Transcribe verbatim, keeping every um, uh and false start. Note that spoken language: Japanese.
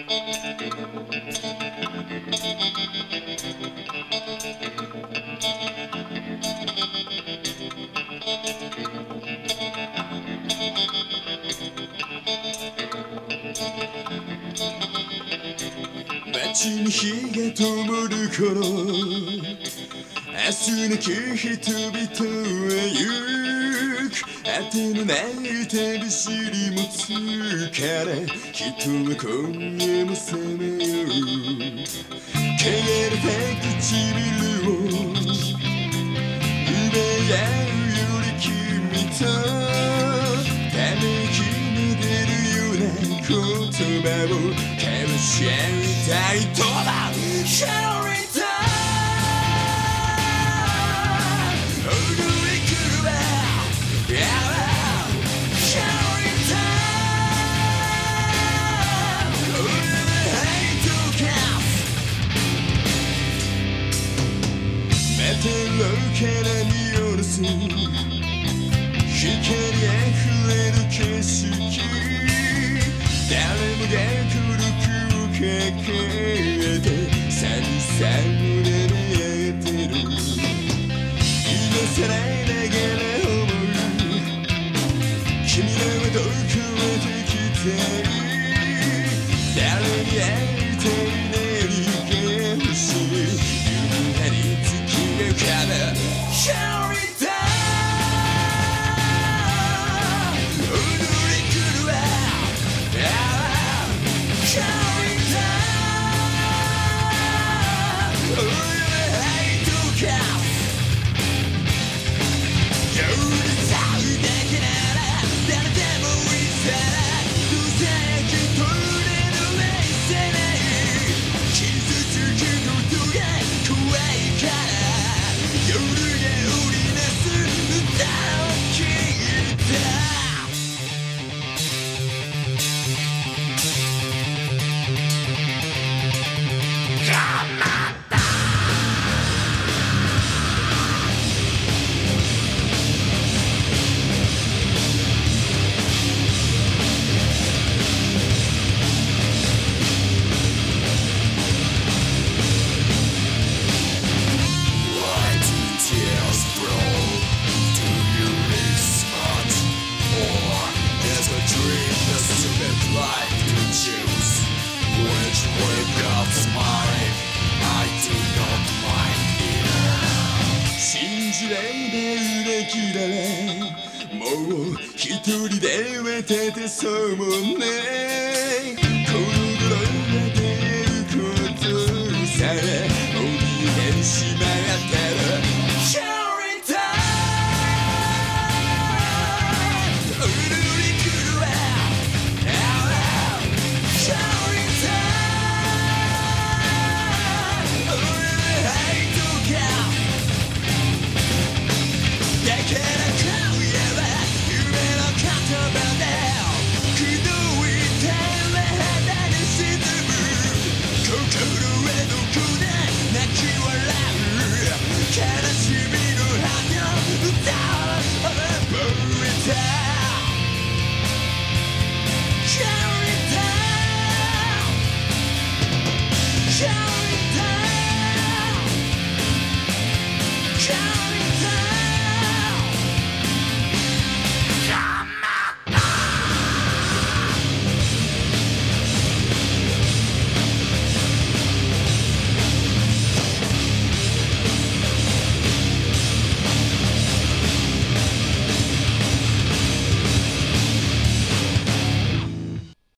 街に火が灯る頃、明日なき人々へ行く。果てのない旅しりも疲れ、人は今夜もさまよう。汚れた唇を奪い合うより君とため息の出るような言葉を交わし合いたいとだ。また廊下から見下ろす光あふれる景色、誰もが孤独を抱えて寂しさをなめ合ってる。今さらながら思う、君らはどこまで来たい。誰に会いたい、何が欲しい、夢に月が浮かぶ。信じられない裏切られ、もう一人では立てそうもない。